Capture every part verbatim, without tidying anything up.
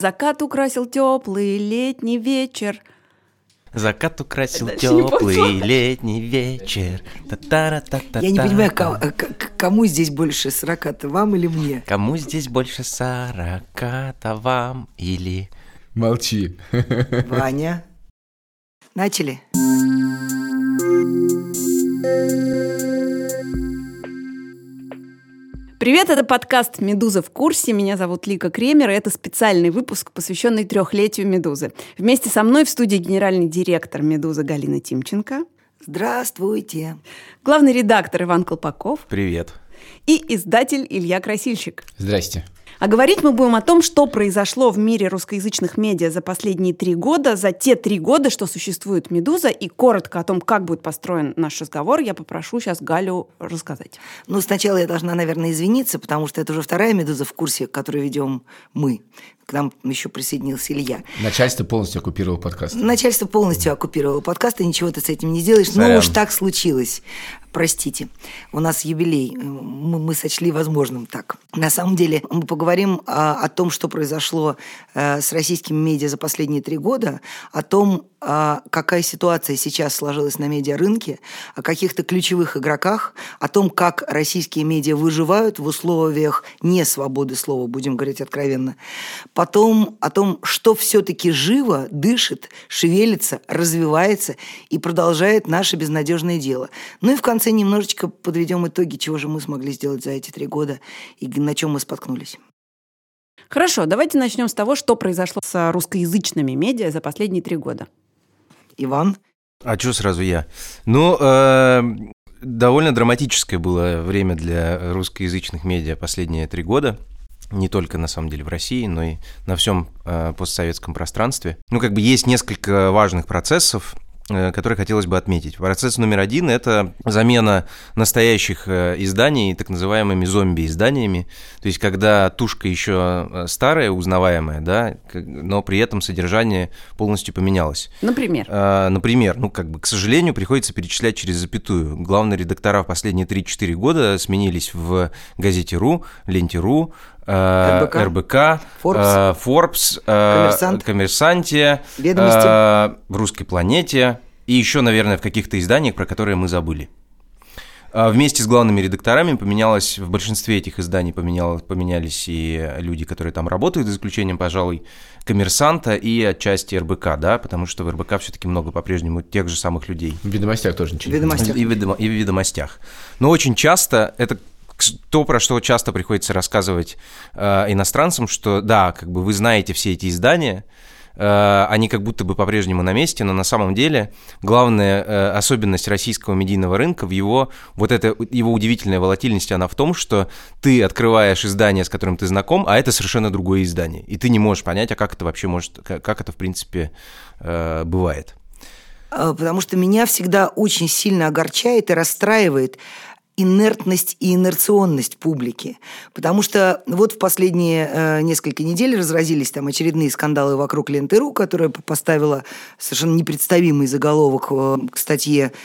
Закат украсил теплый летний вечер. Закат украсил теплый летний вечер. Я не понимаю, кому, кому здесь больше сорока-то, вам или мне? Кому здесь больше сорока-то, вам или... Молчи. Ваня. Начали? Привет, это подкаст «Медуза в курсе». Меня зовут Лика Кремер, и это специальный выпуск, посвященный трехлетию «Медузы». Вместе со мной в студии генеральный директор «Медузы» Галина Тимченко. Здравствуйте. Главный редактор Иван Колпаков. Привет. И издатель Илья Красильщик. Здрасте. А говорить мы будем о том, что произошло в мире русскоязычных медиа за последние три года, за те три года, что существует «Медуза», и коротко о том, как будет построен наш разговор, я попрошу сейчас Галю рассказать. Ну, сначала я должна, наверное, извиниться, потому что это уже вторая «Медуза в курсе», которую ведем мы. К нам еще присоединился Илья. Начальство полностью оккупировало подкаст. Начальство полностью оккупировало подкаст, и ничего ты с этим не сделаешь. Сорян. Но уж так случилось. Простите. У нас юбилей. Мы, мы сочли возможным так. На самом деле мы поговорим о, о том, что произошло э, с российскими медиа за последние три года, о том, э, какая ситуация сейчас сложилась на медиарынке, о каких-то ключевых игроках, о том, как российские медиа выживают в условиях несвободы слова, будем говорить откровенно. Потом о том, что все-таки живо, дышит, шевелится, развивается и продолжает наше безнадежное дело. Ну и в конце немножечко подведем итоги, чего же мы смогли сделать за эти три года и на чем мы споткнулись. Хорошо, давайте начнем с того, что произошло с русскоязычными медиа за последние три года. Иван? А что сразу я? Ну, э, довольно драматическое было время для русскоязычных медиа последние три года. Не только, на самом деле, в России, но и на всем э, постсоветском пространстве. Ну, как бы есть несколько важных процессов, э, которые хотелось бы отметить. Процесс номер один – это замена настоящих э, изданий так называемыми зомби-изданиями. То есть, когда тушка еще старая, узнаваемая, да, но при этом содержание полностью поменялось. Например? Э, например, ну, как бы, к сожалению, приходится перечислять через запятую. Главные редактора в последние три-четыре года сменились в газете «Ру», ленте.ру, РБК, РБК, Forbes, Forbes, Коммерсант, Коммерсанте, Ведомости, в «Русской планете» и еще, наверное, в каких-то изданиях, про которые мы забыли. Вместе с главными редакторами поменялось, в большинстве этих изданий поменялось, поменялись и люди, которые там работают, за исключением, пожалуй, «Коммерсанта» и отчасти РБК, да, потому что в РБК все-таки много по-прежнему тех же самых людей. В «Ведомостях» тоже ничего. В «Ведомостях». И в, ведомо, и в «Ведомостях». Но очень часто это... То, про что часто приходится рассказывать э, иностранцам, что да, как бы вы знаете все эти издания, э, они как будто бы по-прежнему на месте, но на самом деле главная э, особенность российского медийного рынка в его, вот эта его удивительная волатильность, она в том, что ты открываешь издание, с которым ты знаком, а это совершенно другое издание, и ты не можешь понять, а как это вообще может, как это в принципе э, бывает. Потому что меня всегда очень сильно огорчает и расстраивает инертность и инерционность публики. Потому что вот в последние э, несколько недель разразились там очередные скандалы вокруг ленты.ру, которая поставила совершенно непредставимый заголовок э, к статье э,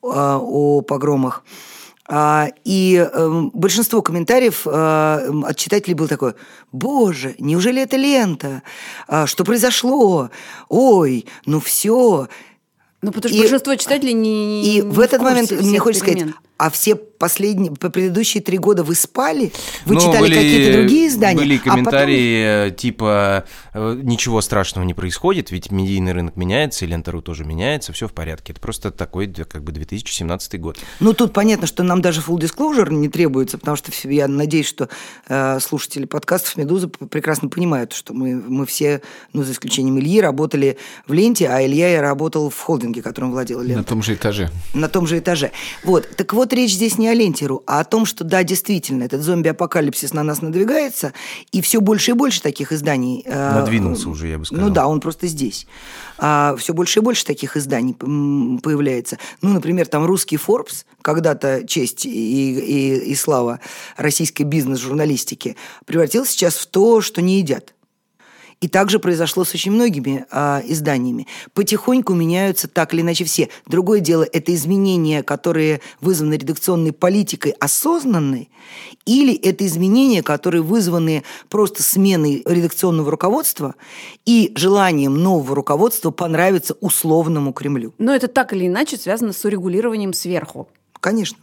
о погромах. А, и э, большинство комментариев э, от читателей было такое: «Боже, неужели это лента? А, что произошло? Ой, ну все». Ну, потому что и, большинство читателей не И не в этот в курсе момент мне хочется перемен. сказать: а все последние, по предыдущие три года вы спали? Вы Ну, читали были, какие-то другие издания? Были комментарии а потом... типа «Ничего страшного не происходит, ведь медийный рынок меняется, и лента.ру тоже меняется, все в порядке». Это просто такой как бы две тысячи семнадцатый год. Ну, тут понятно, что нам даже full disclosure не требуется, потому что я надеюсь, что э, слушатели подкастов «Медузы» прекрасно понимают, что мы, мы все, ну, за исключением Ильи, работали в ленте, а Илья я работал в холдинге, которым владела лента. На том же этаже. На том же этаже. Вот. Так вот, речь здесь не о ленте.ру, а о том, что, да, действительно, этот зомби-апокалипсис на нас надвигается, и все больше и больше таких изданий... Э, Надвинулся уже, я бы сказал. Ну да, он просто здесь. А, все больше и больше таких изданий появляется. Ну, например, там русский Forbes, когда-то честь и, и, и слава российской бизнес-журналистики, превратился сейчас в то, что не едят. И также произошло с очень многими а, изданиями. Потихоньку меняются так или иначе все. Другое дело, это изменения, которые вызваны редакционной политикой осознанной, или это изменения, которые вызваны просто сменой редакционного руководства и желанием нового руководства понравиться условному Кремлю. Но это так или иначе связано с урегулированием сверху. Конечно.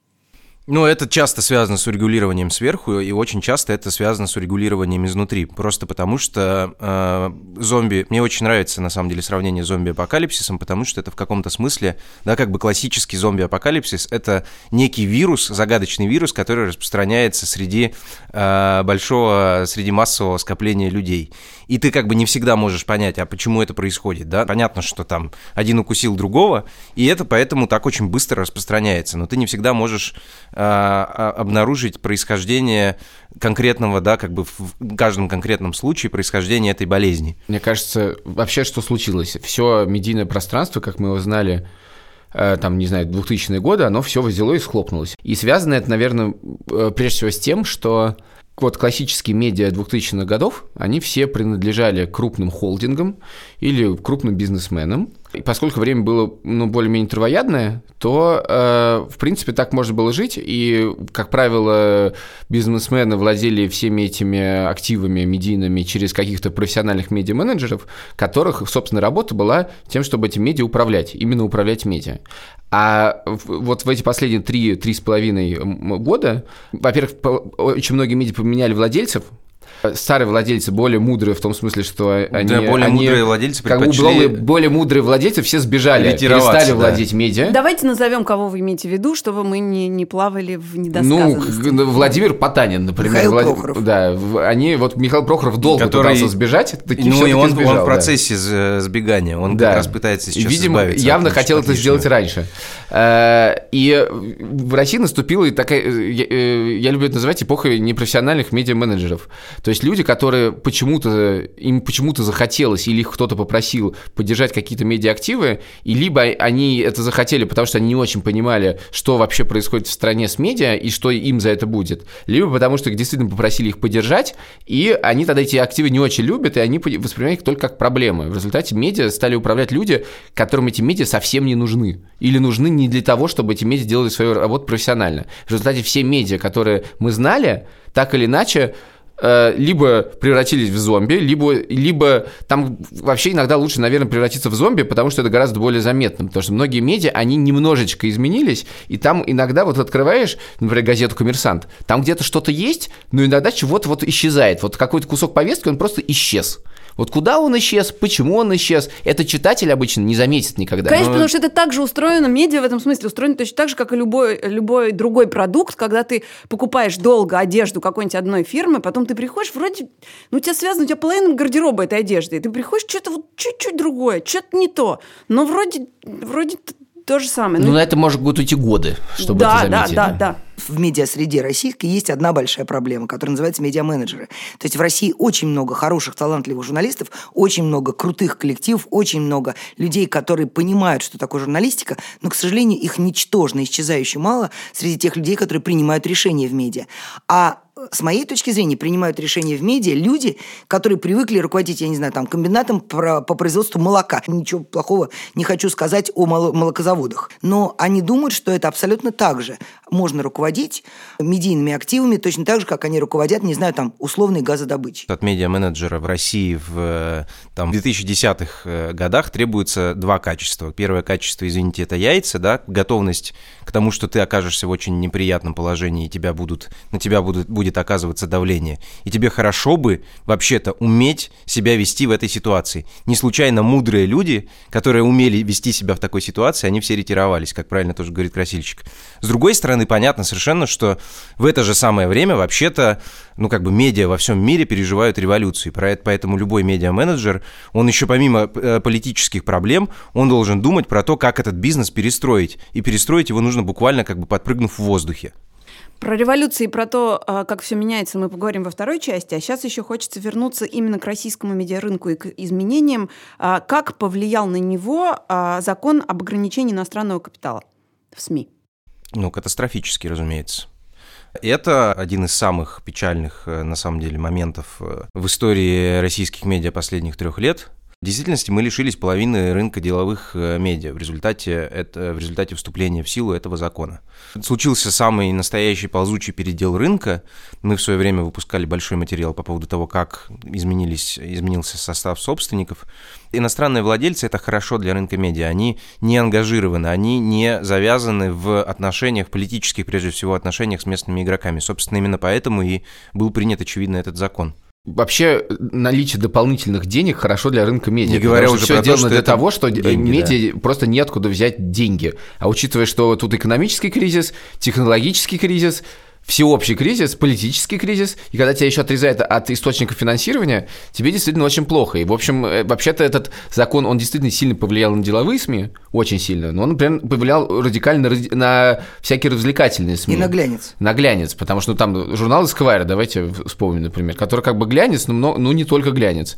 Ну, это часто связано с урегулированием сверху, и очень часто это связано с урегулированием изнутри. Просто потому что э, зомби... Мне очень нравится, на самом деле, сравнение с зомби-апокалипсисом, потому что это в каком-то смысле, да, как бы классический зомби-апокалипсис — это некий вирус, загадочный вирус, который распространяется среди э, большого, среди массового скопления людей. И ты как бы не всегда можешь понять, а почему это происходит, да? Понятно, что там один укусил другого, и это поэтому так очень быстро распространяется, но ты не всегда можешь обнаружить происхождение конкретного, да, как бы в каждом конкретном случае происхождение этой болезни. Мне кажется, вообще что случилось? Все медийное пространство, как мы его знали, там, не знаю, двухтысячные годы, оно все взяло и схлопнулось. И связано это, наверное, прежде всего с тем, что вот классические медиа двухтысячных годов, они все принадлежали крупным холдингам или крупным бизнесменам. И поскольку время было, ну, более-менее травоядное, то, э, в принципе, так можно было жить. И, как правило, бизнесмены владели всеми этими активами медийными через каких-то профессиональных медиа-менеджеров, которых, собственно, работа была тем, чтобы эти медиа управлять, именно управлять медиа. А вот в эти последние три, три с половиной года, во-первых, очень многие медиа поменяли владельцев. Старые владельцы более мудрые в том смысле, что они... Да, более они, мудрые владельцы предпочли... Как более, более мудрые владельцы все сбежали, перестали да. владеть медиа. Давайте назовем, кого вы имеете в виду, чтобы мы не, не плавали в недосказанности. Ну, Владимир Потанин, например. Михаил Влад... Прохоров. Да, они, вот Михаил Прохоров долго Который... пытался сбежать, таки ну, и он, сбежал, он в процессе да. сбегания, он да. как раз пытается сейчас Видимо, избавиться. явно хотел это сделать раньше. И в России наступила такая, я люблю это называть, эпоха непрофессиональных медиа-менеджеров. То есть люди, которые почему-то, им почему-то захотелось, или их кто-то попросил поддержать какие-то медиа-активы, и либо они это захотели, потому что они не очень понимали, что вообще происходит в стране с медиа, и что им за это будет, либо потому что их действительно попросили их поддержать, и они тогда эти активы не очень любят, и они воспринимают их только как проблемы. В результате медиа стали управлять люди, которым эти медиа совсем не нужны, или нужны не для того, чтобы эти медиа делали свою работу профессионально. В результате все медиа, которые мы знали, так или иначе, либо превратились в зомби, либо, либо там вообще иногда лучше, наверное, превратиться в зомби, потому что это гораздо более заметно, потому что многие медиа, они немножечко изменились, и там иногда вот открываешь, например, газету «Коммерсант», там где-то что-то есть, но иногда чего-то вот исчезает, вот какой-то кусок повестки, он просто исчез. Вот куда он исчез, почему он исчез, это читатель обычно не заметит никогда. Конечно, но... потому что это также устроено, медиа в этом смысле устроено точно так же, как и любой, любой другой продукт, когда ты покупаешь долго одежду какой-нибудь одной фирмы, потом ты приходишь, вроде, ну, у тебя связано, у тебя половина гардероба этой одежды, и ты приходишь, что-то вот чуть-чуть другое, что-то не то, но вроде, вроде то же самое. Ну, на это может будут уйти годы, чтобы да, это заметить. Да, да, да. В медиасреде российской есть одна большая проблема, которая называется медиаменеджеры. То есть в России очень много хороших, талантливых журналистов, очень много крутых коллективов, очень много людей, которые понимают, что такое журналистика, но, к сожалению, их ничтожно, исчезающе мало среди тех людей, которые принимают решения в медиа. А с моей точки зрения, принимают решения в медиа люди, которые привыкли руководить, я не знаю, там, комбинатом по производству молока. Ничего плохого не хочу сказать о молокозаводах. Но они думают, что это абсолютно так же. Можно руководить медийными активами точно так же, как они руководят, не знаю, там, условной газодобычей. От медиа-менеджера в России в там, две тысячи десятых годах требуется два качества. Первое качество, извините, это яйца, да, готовность к тому, что ты окажешься в очень неприятном положении, и тебя будут, на тебя будут, будет оказываться давление. И тебе хорошо бы вообще-то уметь себя вести в этой ситуации. Не случайно мудрые люди, которые умели вести себя в такой ситуации, они все ретировались, как правильно тоже говорит Красильщик. С другой стороны, понятно совершенно, что в это же самое время вообще-то, ну, как бы медиа во всем мире переживают революцию. Поэтому любой медиа-менеджер, он еще помимо политических проблем, он должен думать про то, как этот бизнес перестроить. И перестроить его нужно буквально как бы подпрыгнув в воздухе. Про революции и про то, как все меняется, мы поговорим во второй части. А сейчас еще хочется вернуться именно к российскому медиарынку и к изменениям. Как повлиял на него закон об ограничении иностранного капитала в СМИ? Ну, катастрофически, разумеется. Это один из самых печальных, на самом деле, моментов в истории российских медиа последних трех лет. В действительности мы лишились половины рынка деловых медиа в результате, это, в результате вступления в силу этого закона. Случился самый настоящий ползучий передел рынка. Мы в свое время выпускали большой материал по поводу того, как изменились, изменился состав собственников. Иностранные владельцы – это хорошо для рынка медиа. Они не ангажированы, они не завязаны в отношениях, политических, прежде всего, отношениях с местными игроками. Собственно, именно поэтому и был принят, очевидно, этот закон. Вообще наличие дополнительных денег хорошо для рынка медиа. Не говоря уже все про сделано то, что для это того, что деньги, медиа да. просто неоткуда взять деньги. А учитывая, что тут экономический кризис, технологический кризис, всеобщий кризис, политический кризис, и когда тебя еще отрезают от источников финансирования, тебе действительно очень плохо. И, в общем, вообще-то этот закон, он действительно сильно повлиял на деловые СМИ, очень сильно, но он, например, повлиял радикально на всякие развлекательные СМИ. И на глянец. На глянец, потому что ну, там журнал Esquire, давайте вспомним, например, который как бы глянец, но ну, не только глянец.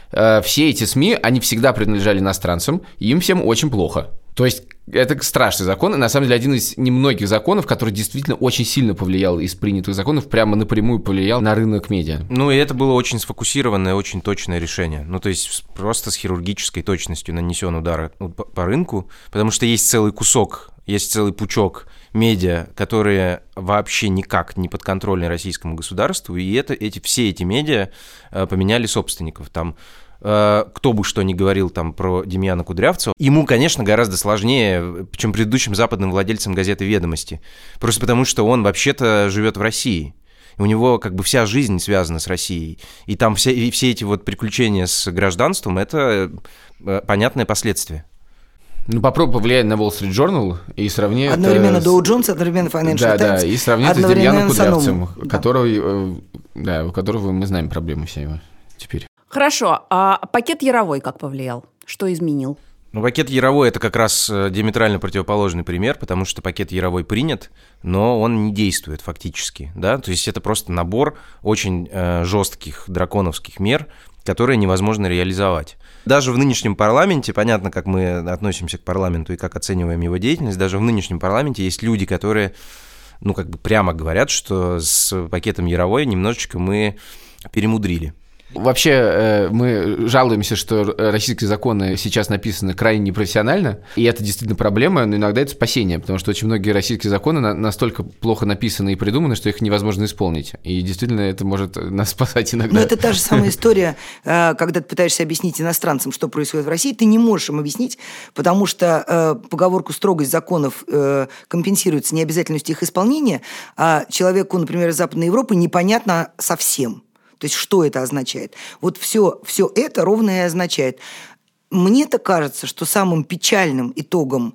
Все эти СМИ, они всегда принадлежали иностранцам, и им всем очень плохо. То есть это страшный закон, и на самом деле один из немногих законов, который действительно очень сильно повлиял из принятых законов, прямо напрямую повлиял на рынок медиа. Ну и это было очень сфокусированное, очень точное решение. Ну то есть просто с хирургической точностью нанесен удар по рынку, потому что есть целый кусок, есть целый пучок медиа, которые вообще никак не подконтрольны российскому государству, и это, эти, все эти медиа поменяли собственников. Там кто бы что ни говорил там про Демьяна Кудрявцева, ему, конечно, гораздо сложнее, чем предыдущим западным владельцам газеты «Ведомости», просто потому что он вообще-то живет в России. У него как бы вся жизнь связана с Россией, и там все, и все эти вот приключения с гражданством – это понятное последствие. Ну, попробуй повлиять на Wall Street Journal и сравни одновременно это... Dow Jones, одновременно Financial да, Times. Да, и сравни это с Демьяном Кудрявцевым, да. который, да, у которого мы знаем проблемы все его теперь. Хорошо, а пакет Яровой как повлиял? Что изменил? Ну, пакет Яровой – это как раз диаметрально противоположный пример, потому что пакет Яровой принят, но он не действует фактически, да, то есть это просто набор очень э, жестких драконовских мер, которые невозможно реализовать. Даже в нынешнем парламенте, понятно, как мы относимся к парламенту и как оцениваем его деятельность, даже в нынешнем парламенте есть люди, которые, ну, как бы прямо говорят, что с пакетом Яровой немножечко мы перемудрили. Вообще, мы жалуемся, что российские законы сейчас написаны крайне непрофессионально, и это действительно проблема, но иногда это спасение, потому что очень многие российские законы настолько плохо написаны и придуманы, что их невозможно исполнить. И действительно это может нас спасать иногда. Но это та же самая история, когда ты пытаешься объяснить иностранцам, что происходит в России, ты не можешь им объяснить, потому что поговорку «строгость законов компенсируется необязательностью их исполнения», а человеку, например, из Западной Европы непонятно совсем. То есть, что это означает? Вот все, все это ровно и означает. Мне-то кажется, что самым печальным итогом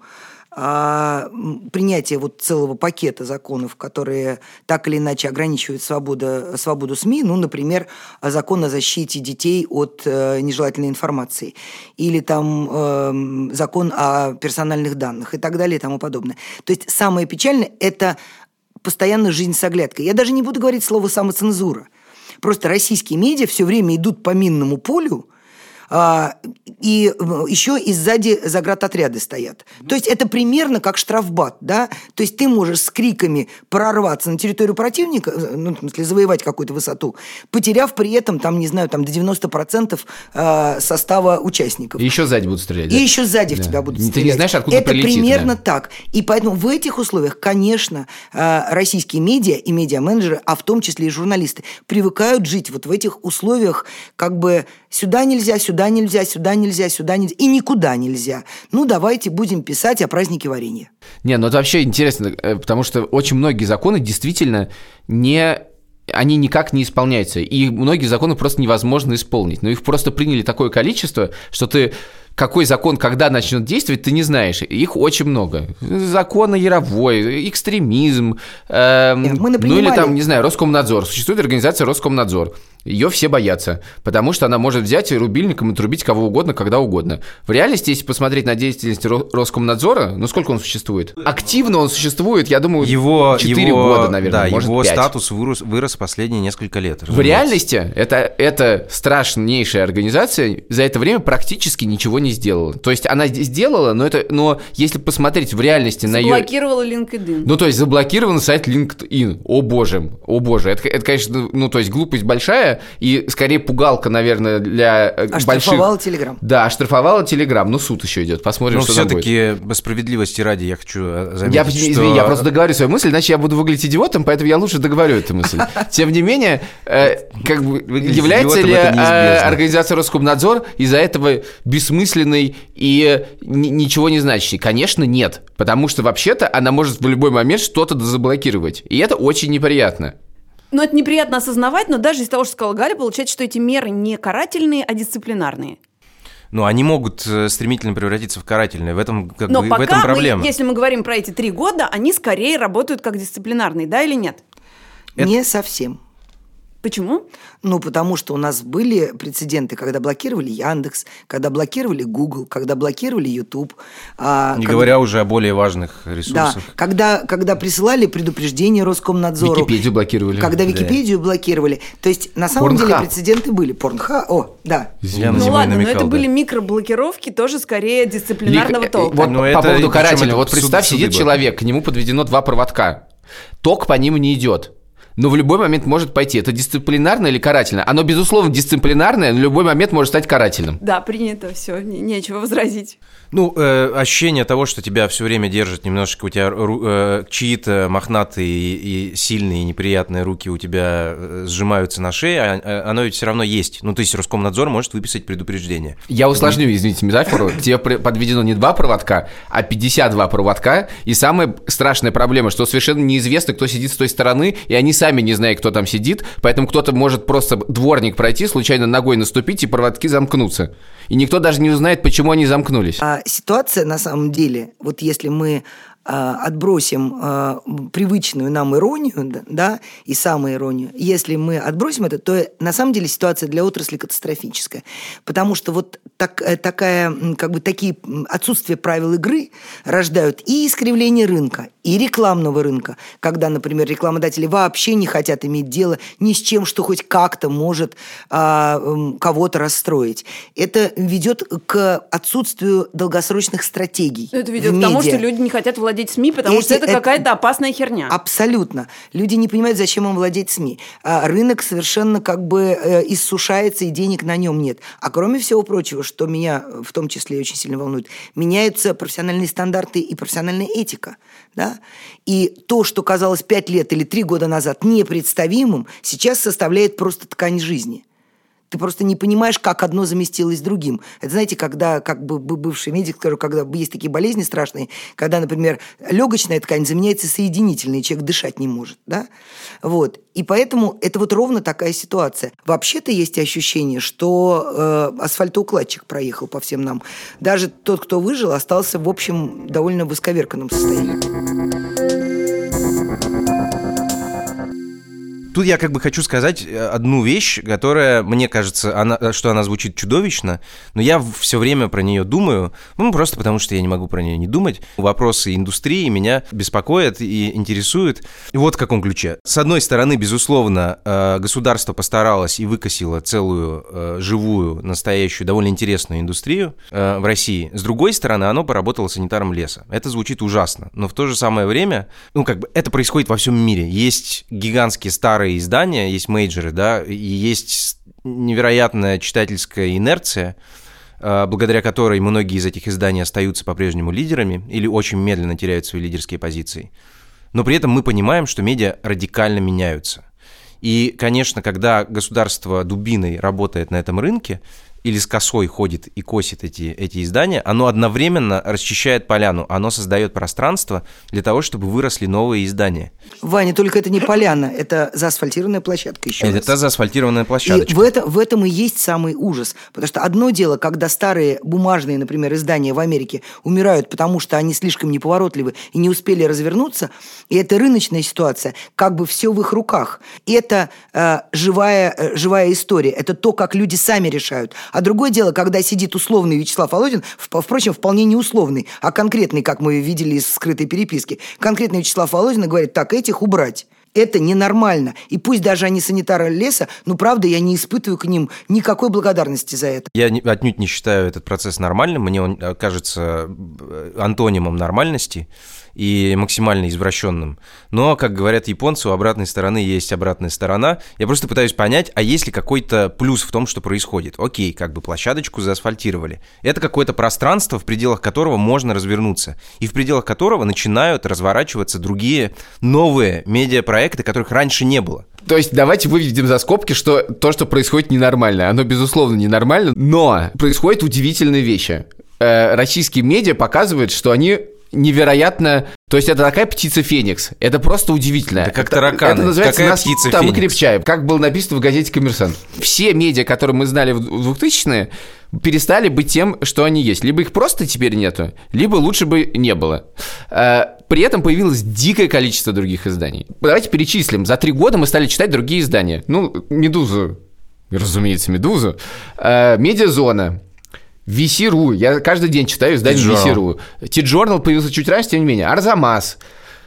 а, принятия вот целого пакета законов, которые так или иначе ограничивают свободу, свободу СМИ, ну, например, закон о защите детей от э, нежелательной информации, или там э, закон о персональных данных и так далее и тому подобное. То есть, самое печальное – это постоянно жизнь с оглядкой. Я даже не буду говорить слово «самоцензура». Просто российские медиа все время идут по минному полю, а, и еще и сзади заградотряды стоят. То есть это примерно как штрафбат, да? То есть ты можешь с криками прорваться на территорию противника, ну, в смысле, завоевать какую-то высоту, потеряв при этом, там, не знаю, там, до девяносто процентов а, состава участников. И еще сзади будут стрелять. И да? еще сзади да. в тебя будут Ты стрелять. не знаешь, откуда это прилетит. Это примерно да. так. И поэтому в этих условиях, конечно, российские медиа и медиа-менеджеры, а в том числе и журналисты, привыкают жить вот в этих условиях, как бы сюда нельзя, сюда нельзя, сюда нельзя, сюда нельзя, и никуда нельзя. Ну, давайте будем писать о празднике варенья. Не, ну это вообще интересно, потому что очень многие законы действительно не... они никак не исполняются, и многие законы просто невозможно исполнить. Но их просто приняли такое количество, что ты... какой закон, когда начнет действовать, ты не знаешь. Их очень много. Закон о Яровой, экстремизм, э, Мы ну или там, не знаю, Роскомнадзор. Существует организация Роскомнадзор. Ее все боятся, потому что она может взять рубильником и трубить кого угодно, когда угодно. В реальности, если посмотреть на деятельность Роскомнадзора, ну сколько он существует? Активно он существует, я думаю, его, четыре его, года, наверное, да, может, его пять. статус вырос, вырос последние несколько лет. В реальности это, это страшнейшая организация за это время практически ничего не сделала. То есть она сделала, но, это, но если посмотреть в реальности на ее... Заблокировала LinkedIn. Ну, то есть заблокирован сайт LinkedIn. О боже, о боже. Это, это, конечно, ну, то есть глупость большая и скорее пугалка, наверное, для больших... Оштрафовала Телеграм. Да, оштрафовала Телеграм. Ну, суд еще идет. Посмотрим, но что там будет. Но все-таки, справедливости ради, я хочу заметить, я, что... Извини, я просто договорю свою мысль, иначе я буду выглядеть идиотом, поэтому я лучше договорю эту мысль. Тем не менее, как бы, является ли организация Роскомнадзор из-за этого бессмысленной и ничего не значащей? Конечно, нет. Потому что, вообще-то, она может в любой момент что-то заблокировать. И это очень неприятно. Ну, это неприятно осознавать, но даже из того, что сказала Галя, получается, что эти меры не карательные, а дисциплинарные. Ну, они могут стремительно превратиться в карательные. В этом, как но бы, пока в этом проблема. Мы, если мы говорим про эти три года, они скорее работают как дисциплинарные, да или нет? Это... Не совсем. Почему? Ну, потому что у нас были прецеденты, когда блокировали Яндекс, когда блокировали Google, когда блокировали YouTube. А, Не когда... говоря уже о более важных ресурсах. Да, когда, когда присылали предупреждение Роскомнадзору. Википедию блокировали. Когда Википедию да. блокировали. То есть, на самом Порнхаб. деле, прецеденты были. Порнхаб, о, да. Я ну ладно, намекал, но это да. были микроблокировки, тоже скорее дисциплинарного Вик... толка. Вот но по это, поводу карательного. Вот суд, представь, суд, сидит суды человек, к нему подведено два проводка. Ток по ним не идет. Но в любой момент может пойти. Это дисциплинарное или карательное? Оно, безусловно, дисциплинарное, но в любой момент может стать карательным. Да, принято, все, не, нечего возразить. Ну, э, ощущение того, что тебя все время держат немножечко, у тебя э, чьи-то мохнатые и, и сильные, и неприятные руки у тебя э, сжимаются на шее, а, оно ведь все равно есть. Ну, то есть Роскомнадзор может выписать предупреждение. Я усложню, извините, метафору. К тебе подведено не два проводка, а пятьдесят два проводка. И самая страшная проблема, что совершенно неизвестно, кто сидит с той стороны, и они сами не знают, кто там сидит, поэтому кто-то может просто дворник пройти, случайно ногой наступить, и проводки замкнутся. И никто даже не узнает, почему они замкнулись. А ситуация, на самом деле, вот если мы а, отбросим а, привычную нам иронию, да, и самоиронию, если мы отбросим это, то на самом деле ситуация для отрасли катастрофическая. Потому что вот так, такая, как бы, такие отсутствие правил игры рождают и искривление рынка, и рекламного рынка, когда, например, рекламодатели вообще не хотят иметь дело ни с чем, что хоть как-то может а, кого-то расстроить. Это ведет к отсутствию долгосрочных стратегий. Это ведет к тому, что люди не хотят владеть СМИ, потому Эти, что это, это какая-то опасная херня. Абсолютно. Люди не понимают, зачем им владеть СМИ. А рынок совершенно как бы э, иссушается, и денег на нем нет. А кроме всего прочего, что меня в том числе очень сильно волнует, меняются профессиональные стандарты и профессиональная этика. Да? И то, что казалось пять лет или три года назад непредставимым, сейчас составляет просто ткань жизни. Ты просто не понимаешь, как одно заместилось другим. Это, знаете, когда, как бы бывший медик, скажу, когда есть такие болезни страшные, когда, например, легочная ткань заменяется соединительной, и человек дышать не может, да? Вот. И поэтому это вот ровно такая ситуация. Вообще-то есть ощущение, что э, асфальтоукладчик проехал по всем нам. Даже тот, кто выжил, остался, в общем, довольно в исковерканном состоянии. Тут я как бы хочу сказать одну вещь, которая, мне кажется, она, что она звучит чудовищно, но я все время про нее думаю, ну, просто потому что я не могу про нее не думать. Вопросы индустрии меня беспокоят и интересуют. И вот в каком ключе. С одной стороны, безусловно, государство постаралось и выкосило целую живую, настоящую, довольно интересную индустрию в России. С другой стороны, оно поработало санитаром леса. Это звучит ужасно, но в то же самое время, ну, как бы это происходит во всем мире. Есть гигантские старые издания, есть мейджоры, да, и есть невероятная читательская инерция, благодаря которой многие из этих изданий остаются по-прежнему лидерами или очень медленно теряют свои лидерские позиции. Но при этом мы понимаем, что медиа радикально меняются. И, конечно, когда государство дубиной работает на этом рынке, или с косой ходит и косит эти, эти издания, оно одновременно расчищает поляну, оно создает пространство для того, чтобы выросли новые издания. Ваня, только это не поляна, это заасфальтированная площадка еще Это раз. та заасфальтированная площадочка. И в, это, в этом и есть самый ужас. Потому что одно дело, когда старые бумажные, например, издания в Америке умирают, потому что они слишком неповоротливы и не успели развернуться, и это рыночная ситуация, как бы все в их руках. И это э, живая, э, живая история, это то, как люди сами решают. А другое дело, когда сидит условный Вячеслав Володин, впрочем, вполне не условный, а конкретный, как мы видели из скрытой переписки, конкретный Вячеслав Володин говорит, так, этих убрать. Это ненормально. И пусть даже они санитары леса, но, правда, я не испытываю к ним никакой благодарности за это. Я отнюдь не считаю этот процесс нормальным. Мне он кажется антонимом нормальности и максимально извращенным. Но, как говорят японцы, у обратной стороны есть обратная сторона. Я просто пытаюсь понять, а есть ли какой-то плюс в том, что происходит? Окей, как бы площадочку заасфальтировали. Это какое-то пространство, в пределах которого можно развернуться. И в пределах которого начинают разворачиваться другие новые медиапроекты, которых раньше не было. То есть давайте выведем за скобки, что то, что происходит, ненормально. Оно, безусловно, ненормально, но происходят удивительные вещи. Э, российские медиа показывают, что они невероятно... То есть это такая птица Феникс. Это просто удивительно. Это как тараканы. Это называется Какая «Нас птица там и Феникс?» крепчаем. Как было написано в газете «Коммерсант». Все медиа, которые мы знали в двухтысячные, перестали быть тем, что они есть. Либо их просто теперь нету, либо лучше бы не было. При этом появилось дикое количество других изданий. Давайте перечислим. За три года мы стали читать другие издания. Ну, «Медузу», разумеется, «Медузу», «Медиазона», ви си точка ру. Я каждый день читаю издание ви си точка ру. Ти-Джорнал появился чуть раньше, тем не менее. Арзамас.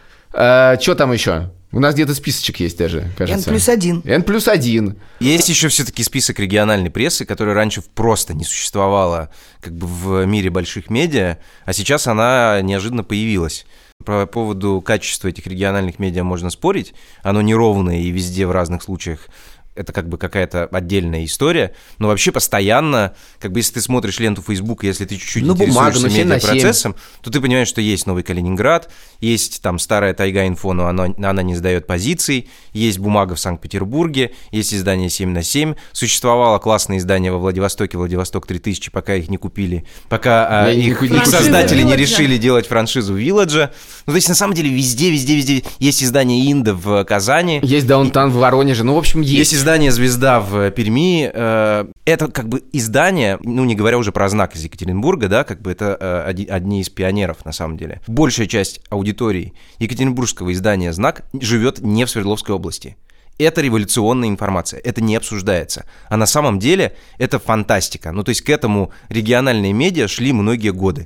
Э, что там еще? У нас где-то списочек есть даже, кажется. Н плюс один. Н плюс один. Есть еще все-таки список региональной прессы, которая раньше просто не существовала как бы в мире больших медиа, а сейчас она неожиданно появилась. По поводу качества этих региональных медиа можно спорить. Оно неровное и везде в разных случаях. Это как бы какая-то отдельная история, но вообще постоянно, как бы если ты смотришь ленту Facebook, если ты чуть-чуть ну, интересуешься бумага, медиапроцессом, то ты понимаешь, что есть Новый Калининград, есть там старая Тайга-Инфо, но она, она не сдает позиций, есть бумага в Санкт-Петербурге, есть издание семь на семь, существовало классное издание во Владивостоке, Владивосток три тысячи, пока их не купили, пока а, их, их создатели не решили делать франшизу Вилладжа. Ну, то есть, на самом деле, везде, везде, везде есть издание Инда в Казани. Есть Даунтаун в Воронеже, ну, в общем, есть. Есть издание «Звезда» в Перми. Это как бы издание, ну, не говоря уже про «Знак» из Екатеринбурга, да, как бы это одни из пионеров, на самом деле. Большая часть аудитории екатеринбургского издания «Знак» живет не в Свердловской области. Это революционная информация, это не обсуждается. А на самом деле это фантастика. Ну, то есть к этому региональные медиа шли многие годы.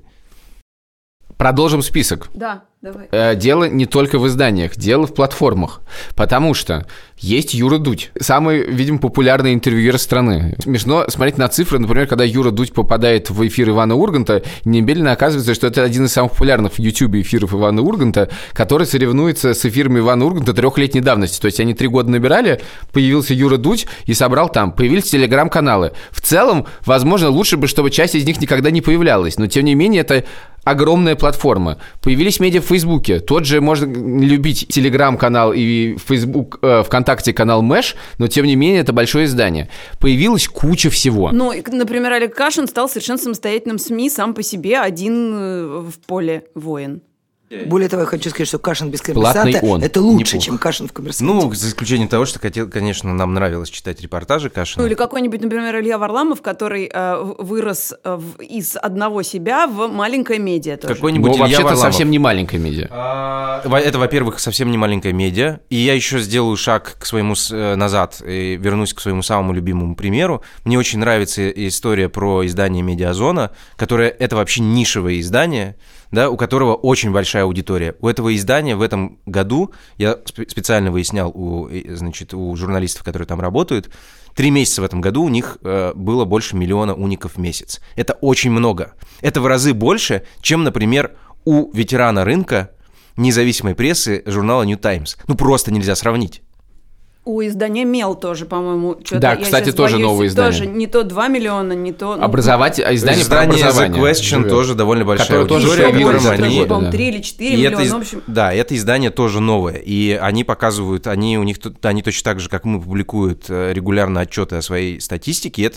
Продолжим список. Да, давай. Дело не только в изданиях, дело в платформах. Потому что есть Юра Дудь, самый, видимо, популярный интервьюер страны. Смешно смотреть на цифры, например, когда Юра Дудь попадает в эфир Ивана Урганта, немедленно оказывается, что это один из самых популярных в Ютьюбе эфиров Ивана Урганта, который соревнуется с эфирами Ивана Урганта трехлетней давности. То есть они три года набирали, появился Юра Дудь и собрал там. Появились телеграм-каналы. В целом, возможно, лучше бы, чтобы часть из них никогда не появлялась, но тем не менее это огромная платформа. Появились медиа в Фейсбуке. Тот же можно любить Телеграм-канал и Фейсбук, э, ВКонтакте канал Мэш, но тем не менее это большое издание. Появилась куча всего. Ну, например, Олег Кашин стал совершенно самостоятельным СМИ, сам по себе один в поле воин. Более того, я хочу сказать, что Кашин без коммерсанта – это лучше, чем Кашин в коммерсанте. Ну, за исключением того, что, конечно, нам нравилось читать репортажи Кашина. Ну, или какой-нибудь, например, Илья Варламов, который э, вырос э, в, из одного себя в маленькое медиа тоже. Какой-нибудь ну, Илья вообще-то Варламов. совсем не маленькое медиа. А, это, во-первых, совсем не маленькое медиа. И я еще сделаю шаг к своему назад и вернусь к своему самому любимому примеру. Мне очень нравится история про издание «Медиазона», которое это вообще нишевое издание, да, у которого очень большая аудитория. У этого издания в этом году, я специально выяснял у, значит, у журналистов, которые там работают, три месяца в этом году у них э, было больше миллиона уников в месяц. Это очень много. Это в разы больше, чем, например, у ветерана рынка независимой прессы журнала New Times. Ну, просто нельзя сравнить. У издания «Мел» тоже, по-моему, что-то... Да, кстати, тоже боюсь, новое издание. Тоже не то два миллиона, не то... Ну, Образовать... Издание, издание про образование. The Question живет. Тоже довольно большая Которое аудитория. Тоже больше, они... по-моему, три или четыре миллиона, это, в общем... Да, это издание тоже новое. И они показывают, они, у них, они точно так же, как мы, публикуют регулярно отчеты о своей статистике. Это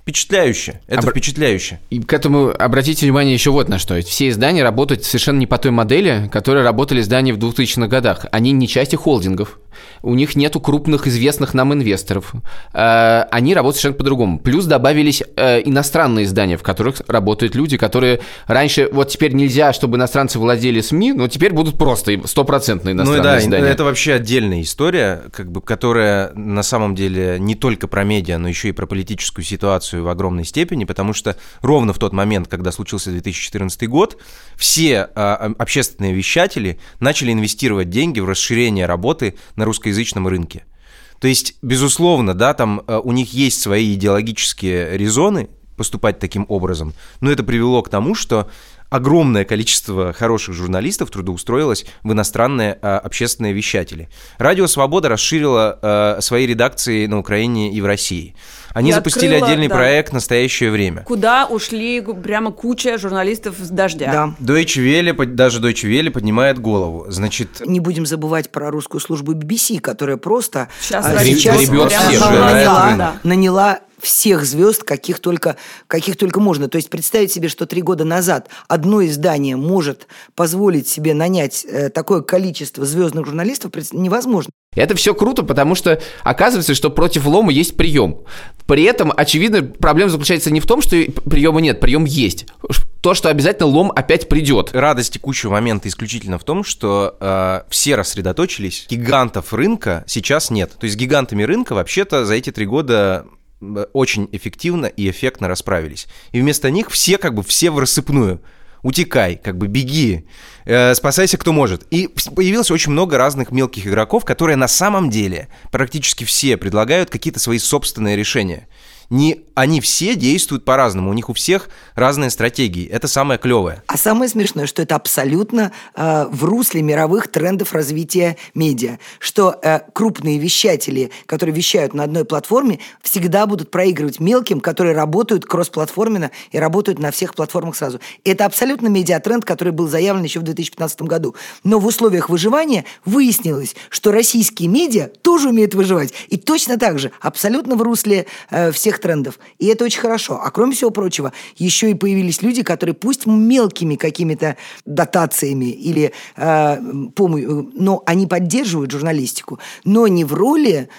впечатляюще. Это Обр... впечатляюще. И к этому обратите внимание еще вот на что. Ведь все издания работают совершенно не по той модели, которые работали издания в двухтысячных годах. Они не части холдингов. У них нету крупных известных нам инвесторов. Э, они работают совершенно по-другому. Плюс добавились э, иностранные издания, в которых работают люди, которые раньше... Вот теперь нельзя, чтобы иностранцы владели СМИ, но теперь будут просто стопроцентные иностранные ну, да, издания. Это вообще отдельная история, как бы, которая на самом деле не только про медиа, но еще и про политическую ситуацию в огромной степени, потому что ровно в тот момент, когда случился две тысячи четырнадцатый год, все а, общественные вещатели начали инвестировать деньги в расширение работы на русскоязычном рынке. То есть, безусловно, да, там а, у них есть свои идеологические резоны поступать таким образом, но это привело к тому, что огромное количество хороших журналистов трудоустроилось в иностранные а, общественные вещатели. Радио «Свобода» расширило а, свои редакции на Украине и в России. Они и запустили открыла, отдельный да. проект «Настоящее время». Куда ушли прямо куча журналистов с «Дождя». Да. Deutsche Welle, даже Deutsche Welle поднимает голову. Значит, не будем забывать про русскую службу би би си, которая просто сейчас, а, сейчас гребет всех. наняла, да. наняла всех звезд, каких только, каких только можно. То есть представить себе, что три года назад одно издание может позволить себе нанять э, такое количество звездных журналистов, невозможно. И это все круто, потому что оказывается, что против лома есть прием. При этом, очевидно, проблема заключается не в том, что приема нет, прием есть. То, что обязательно лом опять придет. Радость текущего момента исключительно в том, что э, все рассредоточились, гигантов рынка сейчас нет. То есть с гигантами рынка вообще-то за эти три года очень эффективно и эффектно расправились. И вместо них все как бы все в рассыпную. Утекай, как бы беги, э, спасайся кто может. И появилось очень много разных мелких игроков, которые на самом деле практически все предлагают какие-то свои собственные решения. Не, они все действуют по-разному, у них у всех разные стратегии. Это самое клевое. А самое смешное, что это абсолютно э, в русле мировых трендов развития медиа. Что э, крупные вещатели, которые вещают на одной платформе, всегда будут проигрывать мелким, которые работают кросс-платформенно и работают на всех платформах сразу. Это абсолютно медиатренд, который был заявлен еще в две тысячи пятнадцатом году. Но в условиях выживания выяснилось, что российские медиа тоже умеют выживать. И точно так же, абсолютно в русле э, всех трендов. И это очень хорошо. А кроме всего прочего, еще и появились люди, которые пусть мелкими какими-то дотациями или э, помощью, но они поддерживают журналистику, но не в роли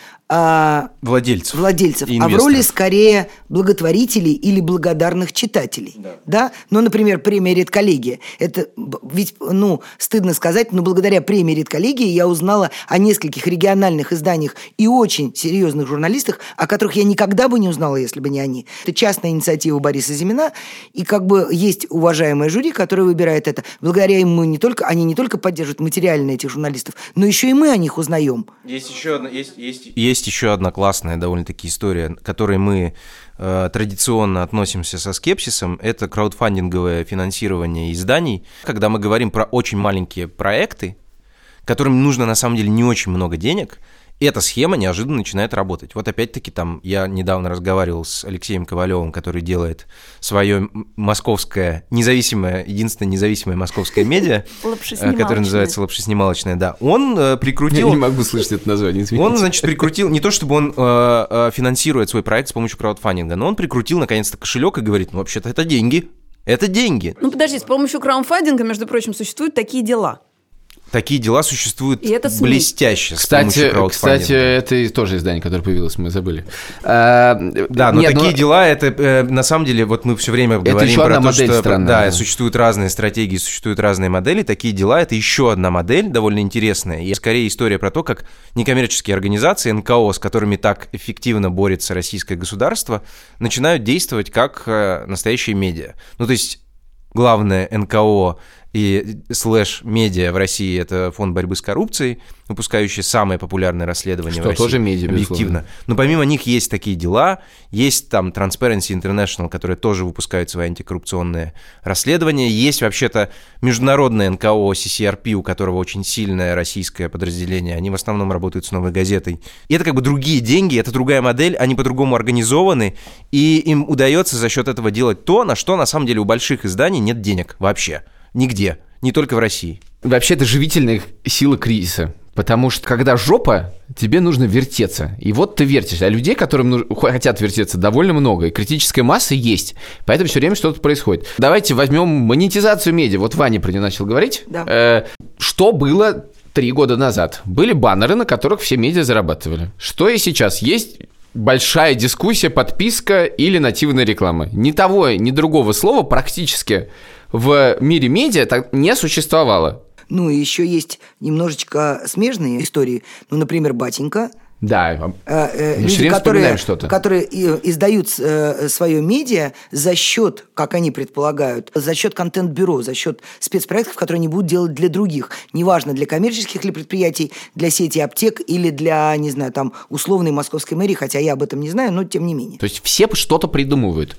а, владельцев, владельцев а в роли скорее благотворителей или благодарных читателей. Да. Да? Ну, например, премия «Редколлегия». Это ведь, ну, стыдно сказать, но благодаря премии «Редколлегия» я узнала о нескольких региональных изданиях и очень серьезных журналистах, о которых я никогда бы не узнала, если бы не они. Это частная инициатива Бориса Зимина, и как бы есть уважаемое жюри, которое выбирает это. Благодаря им мы не только, они не только поддерживают материально этих журналистов, но еще и мы о них узнаем. Есть еще одна, есть, есть, есть еще одна классная довольно-таки история, к которой мы э, традиционно относимся со скепсисом. Это краудфандинговое финансирование изданий. Когда мы говорим про очень маленькие проекты, которым нужно на самом деле не очень много денег, эта схема неожиданно начинает работать. Вот опять-таки там я недавно разговаривал с Алексеем Ковалевым, который делает свое московское независимое, единственное независимое московское медиа, которое называется «Лапшеснималочное». Да, он э, прикрутил... Я не могу слышать это название, извините. Он, значит, прикрутил, не то чтобы он э, э, финансирует свой проект с помощью краудфандинга, но он прикрутил наконец-то кошелек и говорит, ну вообще-то это деньги, это деньги. Ну подожди, с помощью краудфандинга, между прочим, существуют такие дела. Такие дела существуют это блестяще. Кстати, кстати, это тоже издание, которое появилось, мы забыли. А, да, но нет, такие но... дела, это э, на самом деле, вот мы все время это говорим про то, что странная, да, да, существуют разные стратегии, существуют разные модели. Такие дела – это еще одна модель, довольно интересная. И скорее история про то, как некоммерческие организации, эн ка о, с которыми так эффективно борется российское государство, начинают действовать как э, настоящие медиа. Ну, то есть главное эн ка о и слэш-медиа в России – это фонд борьбы с коррупцией, выпускающий самое популярное расследование что в России. Тоже медиа, объективно. Безусловно. Но помимо них есть такие дела, есть там Transparency International, которые тоже выпускают свои антикоррупционные расследования, есть вообще-то международное эн ка о си си ар пи, у которого очень сильное российское подразделение, они в основном работают с «Новой газетой». И это как бы другие деньги, это другая модель, они по-другому организованы, и им удается за счет этого делать то, на что на самом деле у больших изданий нет денег вообще. Нигде, не только в России. Вообще, это живительная сила кризиса. Потому что, когда жопа, тебе нужно вертеться. И вот ты вертишься. А людей, которым нужно, хотят вертеться, довольно много. И критическая масса есть. Поэтому все время что-то происходит. Давайте возьмем монетизацию медиа. Вот Ваня про нее начал говорить. Да. Э, что было три года назад? Были баннеры, на которых все медиа зарабатывали. Что и сейчас? Есть большая дискуссия, подписка или нативная реклама. Ни того, ни другого слова практически в мире медиа так не существовало. Ну, и еще есть немножечко смежные истории. Ну, например, «Батенька». Да, э, э, мы люди, все время которые, вспоминаем что-то. которые издают э, свое медиа за счет, как они предполагают, за счет контент-бюро, за счет спецпроектов, которые они будут делать для других. Неважно, для коммерческих ли предприятий, для сети аптек или для, не знаю, там, условной московской мэрии, хотя я об этом не знаю, но тем не менее. То есть все что-то придумывают.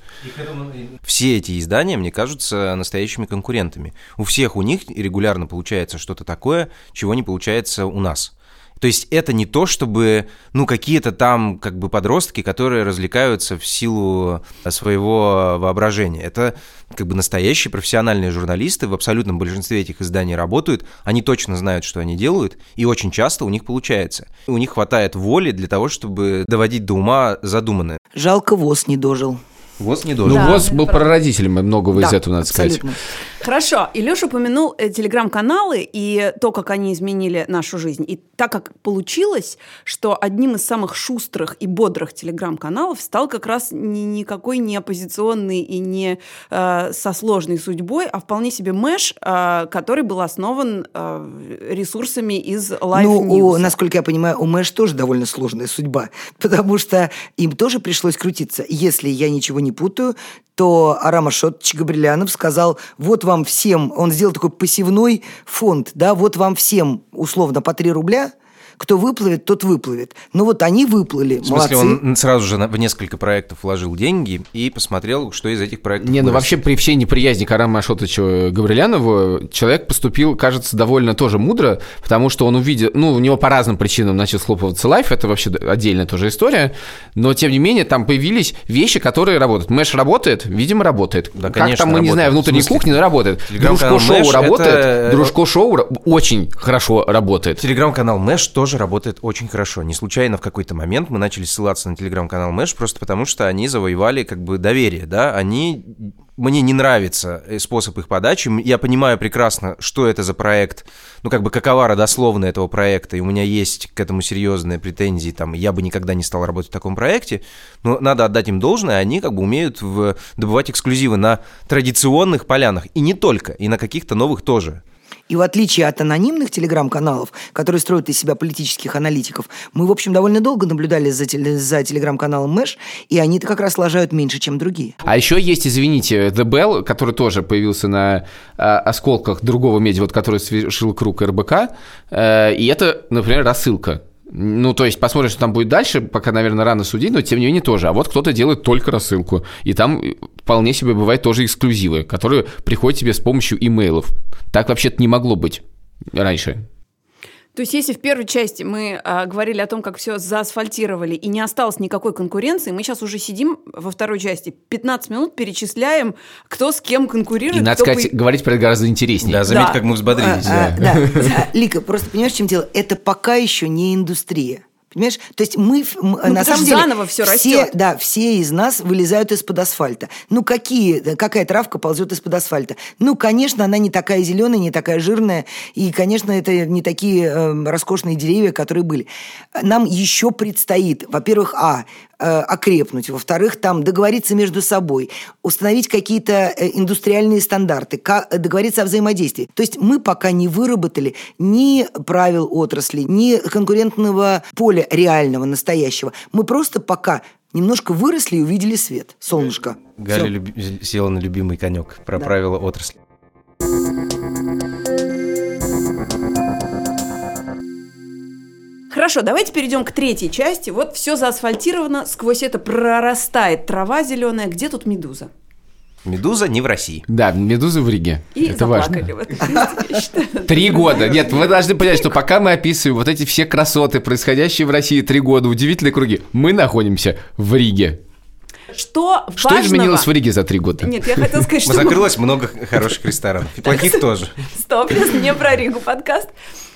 Все эти издания, мне кажутся, настоящими конкурентами. У всех у них регулярно получается что-то такое, чего не получается у нас. То есть это не то, чтобы, ну, какие-то там как бы подростки, которые развлекаются в силу своего воображения. Это как бы настоящие профессиональные журналисты, в абсолютном большинстве этих изданий работают, они точно знают, что они делают, и очень часто у них получается. У них хватает воли для того, чтобы доводить до ума задуманное. Жалко, ВОЗ не дожил. ВОЗ не должен. Ну, Да, ВОЗ был прародителем многого Да, из этого, надо абсолютно. сказать. Хорошо, Илюша упомянул э, телеграм-каналы и то, как они изменили нашу жизнь. И так как получилось, что одним из самых шустрых и бодрых телеграм-каналов стал как раз ни, никакой не оппозиционный и не э, со сложной судьбой, а вполне себе Мэш, э, который был основан э, ресурсами из Live Ну, News. у, насколько я понимаю, у Мэш тоже довольно сложная судьба, потому что им тоже пришлось крутиться. Если я ничего не путаю, то Арам Ашотович Габрилянов сказал, вот вам всем, он сделал такой посевной фонд, да, вот вам всем условно по три рубля, кто выплывет, тот выплывет. Ну вот они выплыли, В смысле, молодцы. он сразу же в несколько проектов вложил деньги и посмотрел, что из этих проектов Не, ну вырастет. вообще при всей неприязни к Араму Ашотовичу Габрилянову человек поступил, кажется, довольно тоже мудро, потому что он увидел, ну, у него по разным причинам начал схлопываться лайф, это вообще отдельная тоже история, но тем не менее там появились вещи, которые работают. Мэш работает, видимо, работает. Да, как конечно, там, мы не работает. знаем, внутренней В смысле, кухни, но работает. телеграм-канал Дружко-шоу Мэш работает, это- Дружко-шоу очень хорошо работает. Телеграм-канал Мэш тоже работает очень хорошо. Не случайно в какой-то момент мы начали ссылаться на телеграм-канал Мэш просто потому, что они завоевали как бы доверие, да, они... Мне не нравится способ их подачи, я понимаю прекрасно, что это за проект, ну, как бы, какова родословная этого проекта, и у меня есть к этому серьезные претензии, там, я бы никогда не стал работать в таком проекте, но надо отдать им должное, они как бы умеют в... добывать эксклюзивы на традиционных полянах, и не только, и на каких-то новых тоже. И в отличие от анонимных телеграм-каналов, которые строят из себя политических аналитиков, мы, в общем, довольно долго наблюдали за, теле- за телеграм-каналом Мэш, и они-то как раз лажают меньше, чем другие. А еще есть, извините, The Bell, который тоже появился на э, осколках другого медиа, вот, который совершил круг эр бэ ка, э, и это, например, рассылка. Ну, то есть, посмотрим, что там будет дальше, пока, наверное, рано судить, но тем не менее тоже. А вот кто-то делает только рассылку, и там вполне себе бывают тоже эксклюзивы, которые приходят тебе с помощью имейлов. Так вообще-то не могло быть раньше. То есть, если в первой части мы а, говорили о том, как все заасфальтировали, и не осталось никакой конкуренции, мы сейчас уже сидим во второй части, пятнадцать минут перечисляем, кто с кем конкурирует. И, надо кто сказать, по- говорить про это гораздо интереснее. Да, заметь, Да. как мы взбодрились. А, а, да. А, Лика, просто понимаешь, в чем дело? Это пока еще не индустрия. Понимаешь? То есть мы, м, на потому самом что деле, заново всё все, растет. да, все из нас вылезают из-под асфальта. Ну, какие, какая травка ползет из-под асфальта? Ну, конечно, она не такая зеленая, не такая жирная, и, конечно, это не такие э, роскошные деревья, которые были. Нам еще предстоит, во-первых, а, э, окрепнуть, во-вторых, там договориться между собой, установить какие-то э, индустриальные стандарты, ка- договориться о взаимодействии. То есть мы пока не выработали ни правил отрасли, ни конкурентного поля реального, настоящего. Мы просто пока немножко выросли и увидели свет, солнышко. Галя Всё. люби- села на любимый конек про Да. правила отрасли. Хорошо, давайте перейдем к третьей части. Вот все заасфальтировано, сквозь это прорастает трава зеленая. Где тут медуза? Медуза не в России. Да, медузы в Риге. И это важно. заплакали в этом месте, я считаю. Три года. Нет, вы должны понять, что пока мы описываем вот эти все красоты, происходящие в России три года, удивительные круги, мы находимся в Риге. Что Что важного- изменилось в Риге за три года? Нет, я хотела сказать, что... Закрылось много хороших ресторанов. И плохих тоже. Стоп, сейчас не про Ригу подкаст.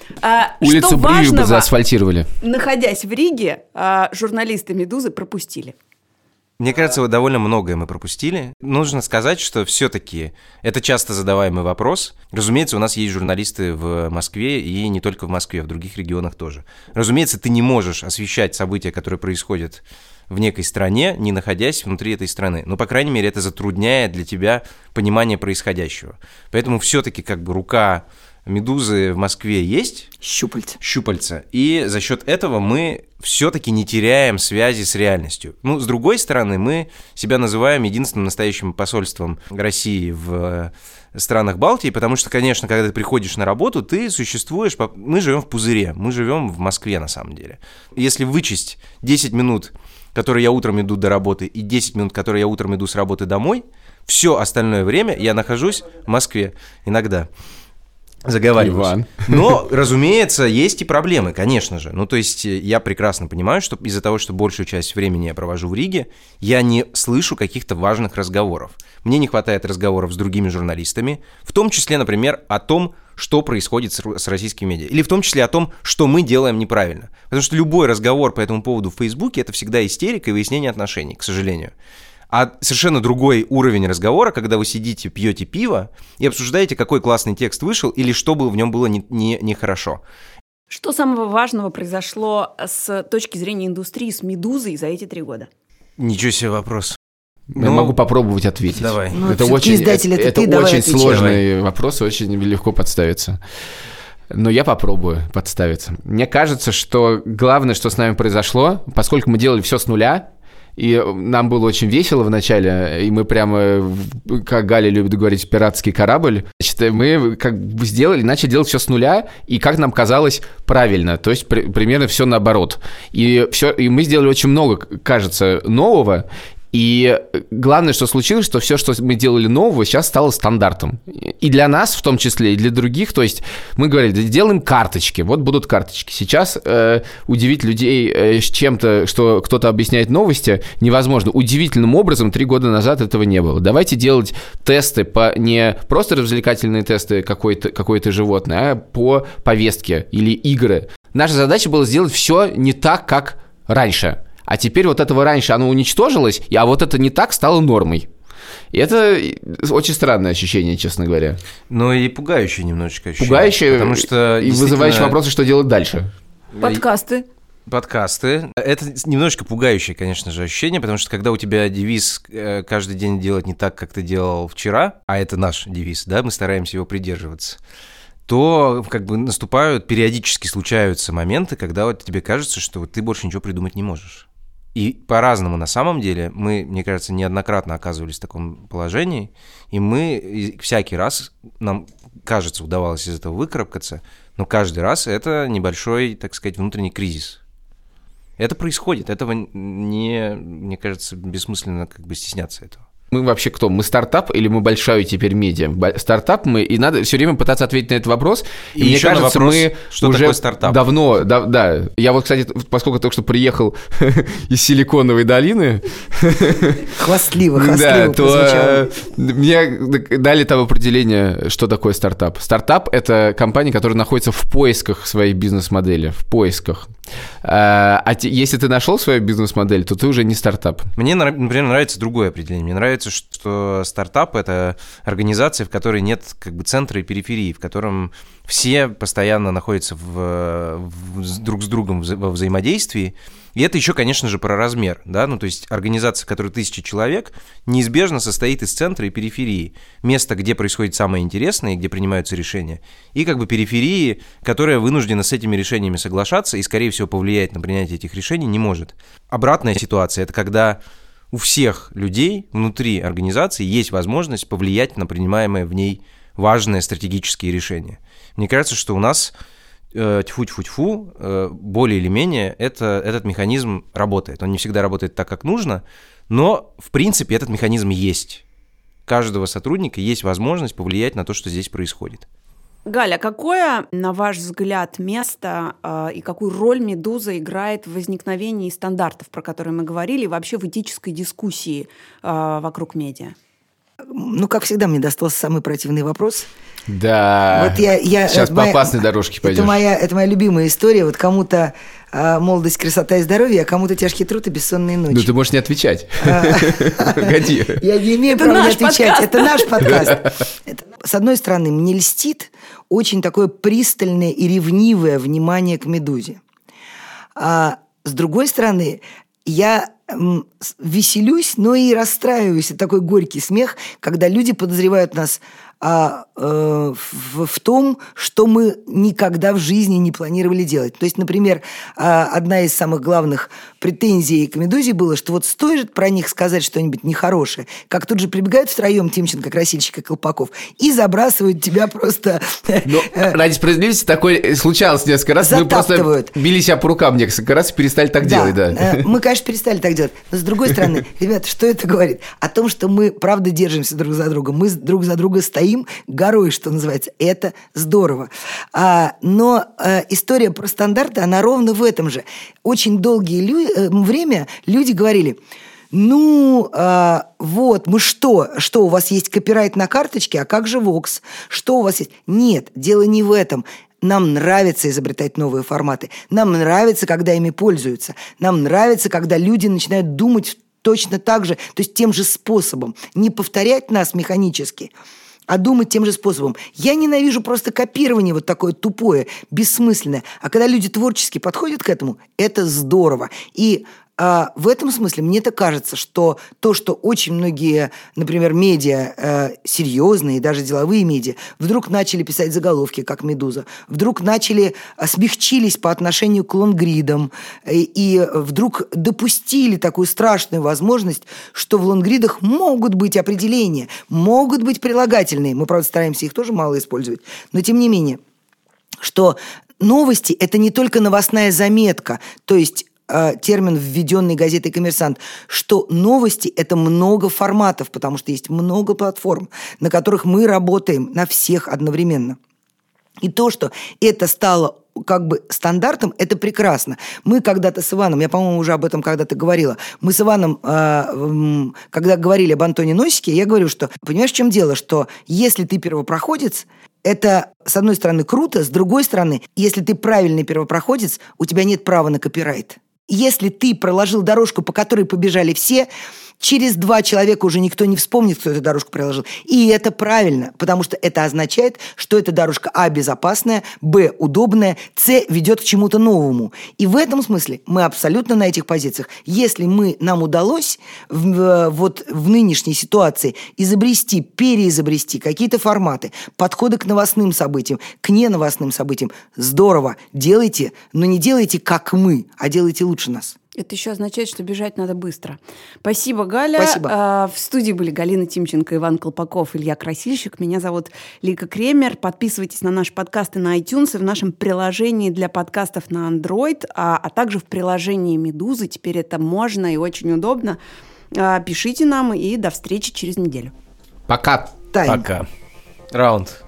А, Улицу что Брюгге важного, заасфальтировали. находясь в Риге, а, журналисты «Медузы» пропустили? Мне кажется, вот довольно многое мы пропустили. Нужно сказать, что все-таки это часто задаваемый вопрос. Разумеется, у нас есть журналисты в Москве, и не только в Москве, в других регионах тоже. Разумеется, ты не можешь освещать события, которые происходят в некой стране, не находясь внутри этой страны. Но, по крайней мере, это затрудняет для тебя понимание происходящего. Поэтому все-таки как бы рука «Медузы» в Москве есть. Щупальца. Щупальца. И за счет этого мы все-таки не теряем связи с реальностью. Ну, с другой стороны, мы себя называем единственным настоящим посольством России в странах Балтии, потому что, конечно, когда ты приходишь на работу, ты существуешь... Мы живем в пузыре, мы живем в Москве на самом деле. Если вычесть десять минут, которые я утром иду до работы, и десять минут, которые я утром иду с работы домой, все остальное время я нахожусь в Москве иногда. Заговариваюсь. Иван. Но, разумеется, есть и проблемы, конечно же. Ну, то есть я прекрасно понимаю, что из-за того, что большую часть времени я провожу в Риге, я не слышу каких-то важных разговоров. Мне не хватает разговоров с другими журналистами, в том числе, например, о том, что происходит с российскими медиа. Или в том числе о том, что мы делаем неправильно. Потому что любой разговор по этому поводу в Фейсбуке – это всегда истерика и выяснение отношений, к сожалению. А совершенно другой уровень разговора, когда вы сидите, пьете пиво и обсуждаете, какой классный текст вышел или что было в нем было нехорошо. Не, не хорошо. Что самого важного произошло с точки зрения индустрии с «Медузой» за эти три года? Ничего себе вопрос. Я Ну, могу попробовать ответить. Давай. Ну, это всё-таки очень, издатель, это, это это ты, давай очень отвечай. сложный вопрос, очень легко подставиться. Но я попробую подставиться. Мне кажется, что главное, что с нами произошло, поскольку мы делали все с нуля, и нам было очень весело вначале, и мы прямо, как Галя любит говорить, пиратский корабль. Значит, мы как бы сделали, начали делать все с нуля, и как нам казалось правильно, то есть при, примерно все наоборот. И, все, и мы сделали очень много, кажется, нового. И главное, что случилось, что все, что мы делали нового, сейчас стало стандартом. И для нас, в том числе, и для других. То есть мы говорили, да, делаем карточки, вот будут карточки. Сейчас э, удивить людей э, с чем-то, что кто-то объясняет новости, невозможно. Удивительным образом три года назад этого не было. Давайте делать тесты, по, не просто развлекательные тесты какой-то, какое-то животное, а по повестке или игры. Наша задача была сделать все не так, как раньше. А теперь вот этого раньше оно уничтожилось, а вот это не так стало нормой. И это очень странное ощущение, честно говоря. Ну и пугающее немножечко ощущение. Пугающее потому что и вызывающее вопросы, что делать дальше. Подкасты. Подкасты. Это немножечко пугающее, конечно же, ощущение, потому что когда у тебя девиз каждый день делать не так, как ты делал вчера, а это наш девиз, да, мы стараемся его придерживаться, то как бы наступают, периодически случаются моменты, когда вот тебе кажется, что вот ты больше ничего придумать не можешь. И по-разному на самом деле мы, мне кажется, неоднократно оказывались в таком положении, и мы всякий раз, нам, кажется, удавалось из этого выкарабкаться, но каждый раз это небольшой, так сказать, внутренний кризис. Это происходит, этого не, мне кажется, бессмысленно как бы стесняться этого. Мы вообще кто? Мы стартап или мы большая теперь медиа? Стартап мы, и надо все время пытаться ответить на этот вопрос. И, и мне кажется, вопрос, мы что уже такое стартап? давно, да, да. Я вот, кстати, поскольку только что приехал из Силиконовой долины, хвастливо, хвастливо да, то мне дали там определение, что такое стартап. Стартап – это компания, которая находится в поисках своей бизнес-модели, в поисках. А если ты нашел свою бизнес-модель, то ты уже не стартап. Мне, например, нравится другое определение. Мне нравится, что стартап – это организация, в которой нет как бы центра и периферии, в котором все постоянно находятся в, в, друг с другом во взаимодействии. И это еще, конечно же, про размер, да, ну, то есть организация, в которой тысяча человек, неизбежно состоит из центра и периферии, место, где происходит самое интересное, где принимаются решения, и как бы периферии, которая вынуждена с этими решениями соглашаться и, скорее всего, повлиять на принятие этих решений не может. Обратная ситуация – это когда у всех людей внутри организации есть возможность повлиять на принимаемые в ней важные стратегические решения. Мне кажется, что у нас тьфу-тьфу-тьфу, более или менее это, этот механизм работает. Он не всегда работает так, как нужно, но, в принципе, этот механизм есть. У каждого сотрудника есть возможность повлиять на то, что здесь происходит. Галя, какое, на ваш взгляд, место э, и какую роль «Медуза» играет в возникновении стандартов, про которые мы говорили, и вообще в этической дискуссии э, вокруг медиа? Ну, как всегда, мне достался самый противный вопрос. Да, вот я, я, сейчас моя, по опасной дорожке пойдешь. Это моя, это моя любимая история. Вот кому-то а, молодость, красота и здоровье, а кому-то тяжкий труд и бессонные ночи. Ну, ты можешь не отвечать. Погоди. Я не имею права не отвечать. Это наш подкаст. С одной стороны, мне льстит очень такое пристальное и ревнивое внимание к «Медузе». А с другой стороны, я веселюсь, но и расстраиваюсь. Это такой горький смех, когда люди подозревают нас а, э, в, в том, что мы никогда в жизни не планировали делать. То есть, например, а, одна из самых главных претензий к «Медузе» было, что вот стоит про них сказать что-нибудь нехорошее, как тут же прибегают втроем Тимченко, Красильщик и Колпаков и забрасывают тебя просто... Ну, ради справедливости такое случалось несколько раз. Мы просто били себя по рукам несколько раз и перестали так да, делать. Да. Мы, конечно, перестали так делать. Но, с другой стороны, ребята, что это говорит? О том, что мы, правда, держимся друг за друга. Мы друг за друга стоим горой, что называется. Это здорово. А, но а, история про стандарты, она ровно в этом же. Очень долгие лю- время люди говорили... Ну, э, вот, мы что? Что, у вас есть копирайт на карточке, а как же Vox? Что у вас есть? Нет, дело не в этом. Нам нравится изобретать новые форматы. Нам нравится, когда ими пользуются. Нам нравится, когда люди начинают думать точно так же, то есть тем же способом. Не повторять нас механически, а думать тем же способом. Я ненавижу просто копирование вот такое тупое, бессмысленное. А когда люди творчески подходят к этому, это здорово. И а, в этом смысле мне так кажется, что то, что очень многие, например, медиа, э, серьезные, даже деловые медиа, вдруг начали писать заголовки, как «Медуза», вдруг начали, э, смягчились по отношению к лонгридам, э, и вдруг допустили такую страшную возможность, что в лонгридах могут быть определения, могут быть прилагательные. Мы, правда, стараемся их тоже мало использовать, но тем не менее, что новости – это не только новостная заметка, то есть термин, введенный газетой «Коммерсант», что новости – это много форматов, потому что есть много платформ, на которых мы работаем, на всех одновременно. И то, что это стало как бы стандартом, это прекрасно. Мы когда-то с Иваном, я, по-моему, уже об этом когда-то говорила, мы с Иваном, э, когда говорили об Антоне Носике, я говорю, что, понимаешь, в чем дело, что если ты первопроходец, это, с одной стороны, круто, с другой стороны, если ты правильный первопроходец, у тебя нет права на копирайт. Если ты проложил дорожку, по которой побежали все, через два человека уже никто не вспомнит, кто эту дорожку проложил. И это правильно, потому что это означает, что эта дорожка а. безопасная, б. удобная, с. ведет к чему-то новому. И в этом смысле мы абсолютно на этих позициях. Если мы, нам удалось в, вот в нынешней ситуации изобрести, переизобрести какие-то форматы, подходы к новостным событиям, к неновостным событиям, здорово, делайте, но не делайте как мы, а делайте лучше нас. Это еще означает, что бежать надо быстро. Спасибо, Галя. Спасибо. В студии были Галина Тимченко, Иван Колпаков, Илья Красильщик. Меня зовут Лика Кремер. Подписывайтесь на наши подкасты на iTunes и в нашем приложении для подкастов на Android, а, а также в приложении «Медузы». Теперь это можно и очень удобно. Пишите нам, и до встречи через неделю. Пока. Тайм. Пока. Раунд.